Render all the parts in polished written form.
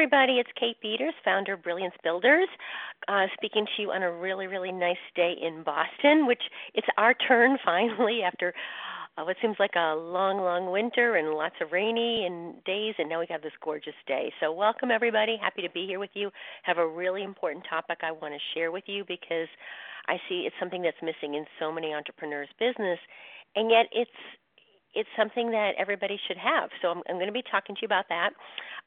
everybody. It's Kate Peters, founder of Brilliance Builders, speaking to you on a really, really nice day in Boston, which it's our turn finally after what seems like a long, long winter and lots of rainy and days, and now we have this gorgeous day. So welcome, everybody. Happy to be here with you. Have a really important topic I want to share with you because I see it's something that's missing in so many entrepreneurs' business, and yet it's something that everybody should have. So I'm going to be talking to you about that.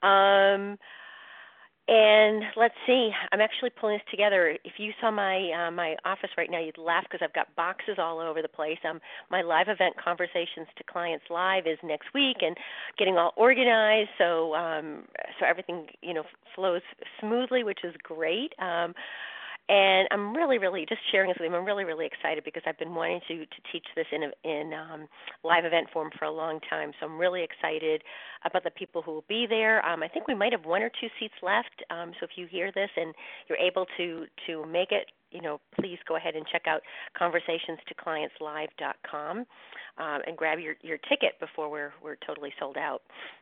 And let's see, I'm actually pulling this together. If you saw my office right now, you'd laugh because I've got boxes all over the place. My live event, Conversations to Clients Live, is next week, and getting all organized so everything flows smoothly, which is great. And I'm really, really just sharing this with you. I'm really, really excited because I've been wanting to teach this in live event form for a long time. So I'm really excited about the people who will be there. I think we might have one or two seats left. So if you hear this and you're able to make it, please go ahead and check out conversationstoclientslive.com and grab your ticket before we're totally sold out.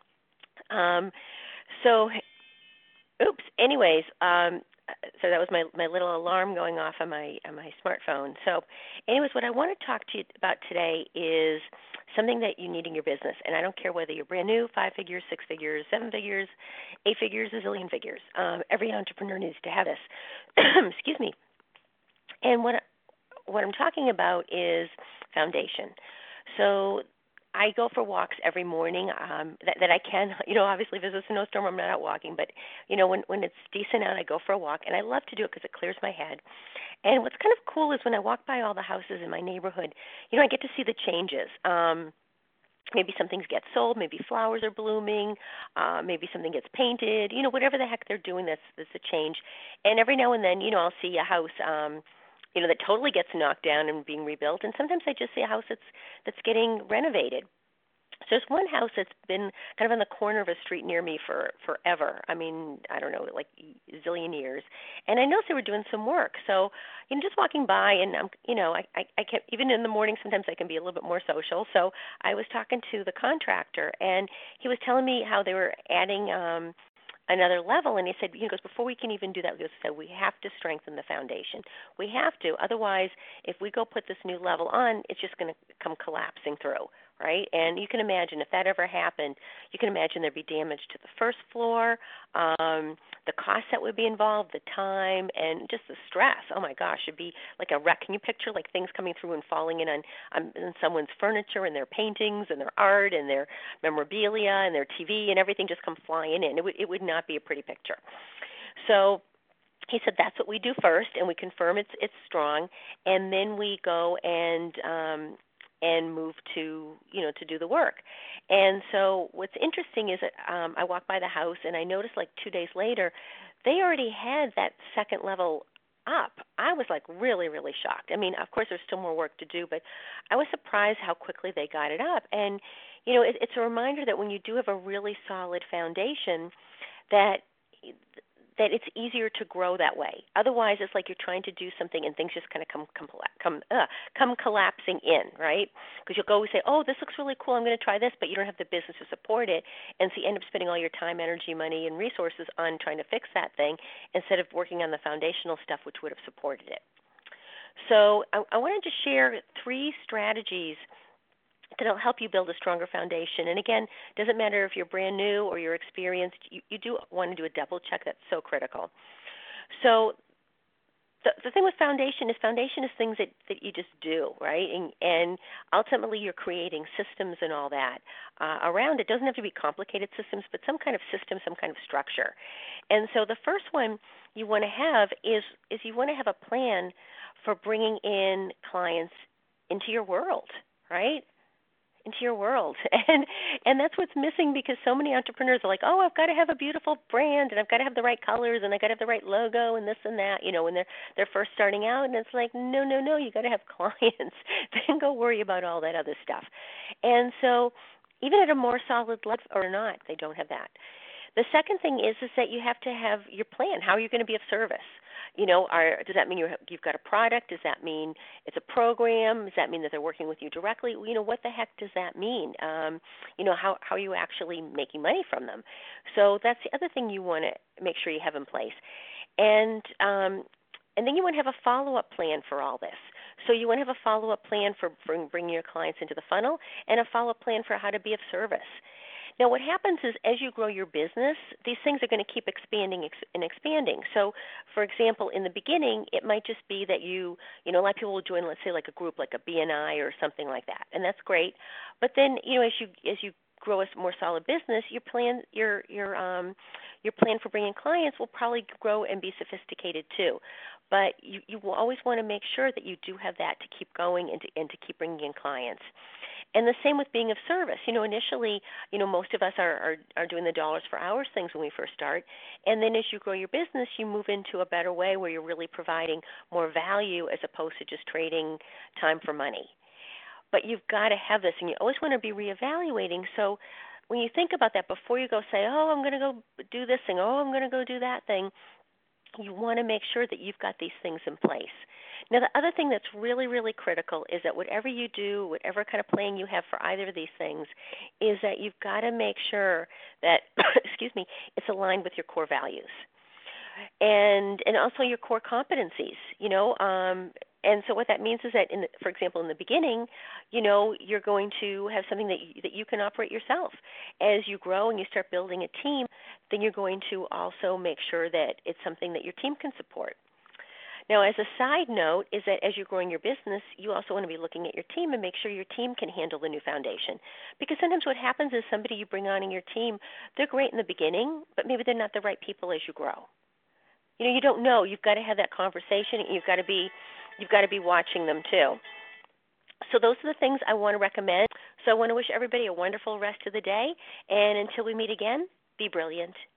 So that was my little alarm going off on my smartphone. So anyways, what I want to talk to you about today is something that you need in your business. And I don't care whether you're brand new, 5 figures, 6 figures, 7 figures, 8 figures, a zillion figures. Every entrepreneur needs to have this. Excuse me. And what I'm talking about is foundation. So I go for walks every morning that I can. Obviously if there's a snowstorm, I'm not out walking. But, when it's decent out, I go for a walk. And I love to do it because it clears my head. And what's kind of cool is when I walk by all the houses in my neighborhood, I get to see the changes. Maybe something gets sold, maybe flowers are blooming, maybe something gets painted, whatever the heck they're doing, that's a change. And every now and then, I'll see a house that totally gets knocked down and being rebuilt. And sometimes I just see a house that's getting renovated. So there's one house that's been kind of on the corner of a street near me for forever. I mean, I don't know, like a zillion years. And I noticed they were doing some work. So, just walking by, and I can't, even in the morning, sometimes I can be a little bit more social. So I was talking to the contractor, and he was telling me how they were adding another level, and he said, before we can even do that, we have to strengthen the foundation. We have to. Otherwise, if we go put this new level on, it's just going to come collapsing through, right? And you can imagine if that ever happened, you can imagine there'd be damage to the first floor, the cost that would be involved, the time, and just the stress. Oh my gosh, it'd be like a wreck. Can you picture like things coming through and falling in on someone's furniture and their paintings and their art and their memorabilia and their TV and everything just come flying in? It would not be a pretty picture. So he said that's what we do first, and we confirm it's strong, and then we go and move to do the work. And so what's interesting is that I walked by the house, and I noticed like 2 days later, they already had that second level up. I was like really, really shocked. I mean, of course, there's still more work to do, but I was surprised how quickly they got it up. And, it's a reminder that when you do have a really solid foundation, that it's easier to grow that way. Otherwise, it's like you're trying to do something and things just kind of come collapsing in, right? Because you'll go and say, oh, this looks really cool, I'm going to try this, but you don't have the business to support it, and so you end up spending all your time, energy, money, and resources on trying to fix that thing instead of working on the foundational stuff which would have supported it. So I wanted to share 3 strategies that'll help you build a stronger foundation. And again, doesn't matter if you're brand new or you're experienced, you do want to do a double check. That's so critical. So the thing with foundation is things that you just do, right? And ultimately you're creating systems and all that around it. Doesn't have to be complicated systems, but some kind of system, some kind of structure. And so the first one you want to have is you want to have a plan for bringing in clients into your world, right? Into your world. And that's what's missing because so many entrepreneurs are like, oh, I've got to have a beautiful brand and I've got to have the right colors and I've got to have the right logo and this and that, when they're first starting out. And it's like, no, you got to have clients. Then go worry about all that other stuff. And so even at a more solid level or not, they don't have that. The second thing is that you have to have your plan. How are you going to be of service? Does that mean you've got a product? Does that mean it's a program? Does that mean that they're working with you directly? What the heck does that mean? How are you actually making money from them? So that's the other thing you want to make sure you have in place. And then you want to have a follow-up plan for all this. So you want to have a follow-up plan for bringing your clients into the funnel and a follow-up plan for how to be of service. Now, what happens is as you grow your business, these things are going to keep expanding and expanding. So, for example, in the beginning, it might just be that a lot of people will join, let's say, like a group like a BNI or something like that, and that's great. But then, as you grow a more solid business, your plan for bringing clients will probably grow and be sophisticated too. But you will always want to make sure that you do have that to keep going and to keep bringing in clients. And the same with being of service. Initially, most of us are doing the dollars for hours things when we first start. And then as you grow your business, you move into a better way where you're really providing more value as opposed to just trading time for money. But you've got to have this, and you always want to be reevaluating. So when you think about that, before you go say, oh, I'm going to go do this thing, oh, I'm going to go do that thing, you want to make sure that you've got these things in place. Now, the other thing that's really, really critical is that whatever you do, whatever kind of plan you have for either of these things, is that you've got to make sure that, it's aligned with your core values and also your core competencies, and so what that means is that, for example, in the beginning, you're going to have something that you can operate yourself. As you grow and you start building a team, then you're going to also make sure that it's something that your team can support. Now, as a side note, is that as you're growing your business, you also want to be looking at your team and make sure your team can handle the new foundation. Because sometimes what happens is somebody you bring on in your team, they're great in the beginning, but maybe they're not the right people as you grow. You don't know. You've got to have that conversation, and you've got to be watching them too. So those are the things I want to recommend. So I want to wish everybody a wonderful rest of the day, and until we meet again, be brilliant.